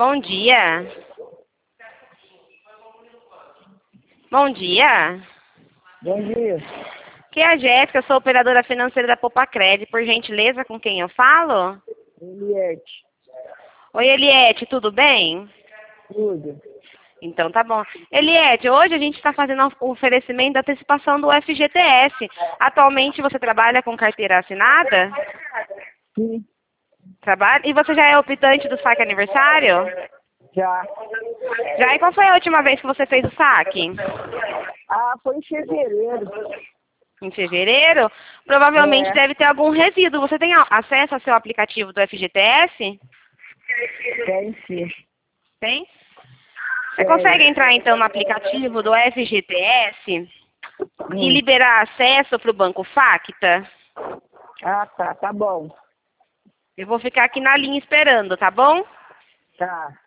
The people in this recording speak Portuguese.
Bom dia. Bom dia. Bom dia. Aqui é a Jéssica, sou operadora financeira da Popacred. Por gentileza, com quem eu falo? Eliette. Oi, Eliette, tudo bem? Tudo. Então tá bom. Eliette, hoje a gente está fazendo o oferecimento da antecipação do FGTS. Atualmente você trabalha com carteira assinada? Sim. Trabalha? E você já é optante do saque aniversário? Já. Já, e qual foi a última vez que você fez o saque? Ah, foi em fevereiro. Em fevereiro? Provavelmente É. deve ter algum resíduo. Você tem acesso ao seu aplicativo do FGTS? Tem sim. Tem? Você consegue entrar então no aplicativo do FGTS e liberar acesso para o Banco Facta? Ah, tá. Tá bom. Eu vou ficar aqui na linha esperando, tá bom? Tá.